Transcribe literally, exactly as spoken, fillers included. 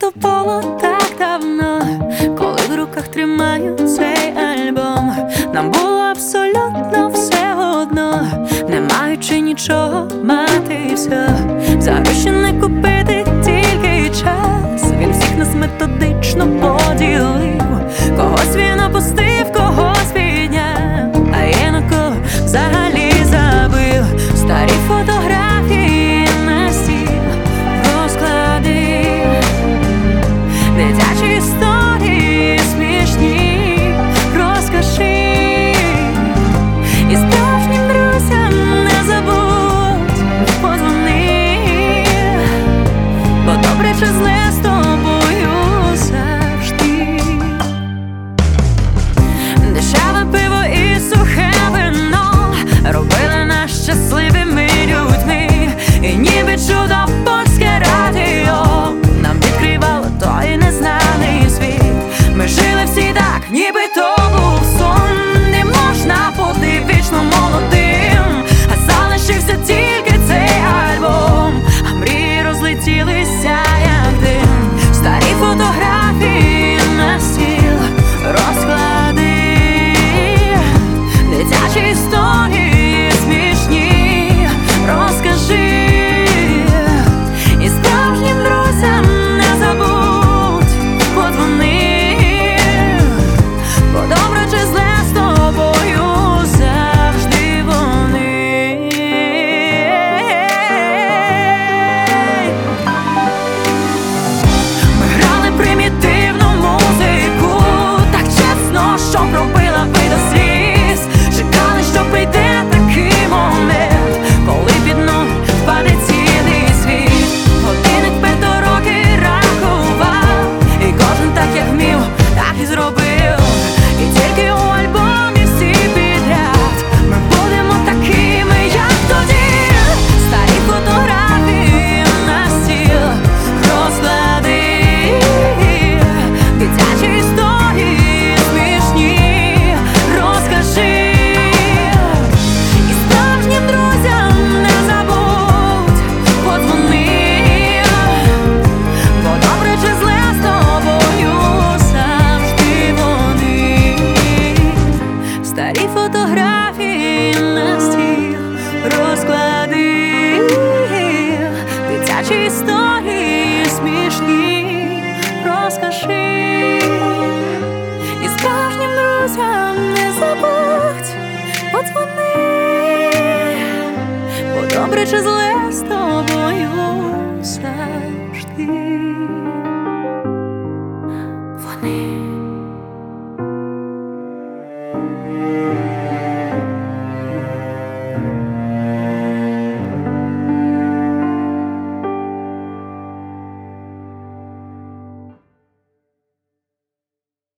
то було так давно, коли в руках тримаю цей альбом. Нам було абсолютно все одно, не маючи нічого, мати і все. За гроші не купити, тільки час. Він всіх нас методично поділив. Когось він опустив, когось підняв, а я на кого взагалі забив. Старі фотографії на стіл розклади, дитячі історії смішні розкажи. І справжнім друзям не забудь подзвони, бо добре чи зле з тобою завжди. Дешеве пиво і сухе вино робили нас щасливими людьми. І ніби чудо польське радіо нам відкривало той незнаний світ. Ми жили всі так, ніби то був сон. Не можна бути вічно молодим, а залишився тільки цей альбом. А мрії розлетілися як дим. Старі фотографії на стіл розклади, дитячі історії смішні розкажи. І справжнім друзям не забудь подзвони, бо добре чи зле з тобою завжди вони. Ми грали примітивну музику, так чесно, що пробила би до сліз. Чекали, що прийде такий момент, коли під ноги впаде цілий світ. Годинник п'ять роки рахував, і кожен так як вмів, так і зробив. І тільки у альбомі всі підряд ми будемо такими, як тоді. Старі фотографії на стіл розклади, дитячі історії смішні розкажи. І справжнім друзям не забудь подзвони, бо добре чи зле з тобою завжди вони. Старі фотографії на стіл розклади, дитячі історії смішні розкажи. І справжнім друзям не забудь подзвони, бо добре чи зле з тобою завжди вони.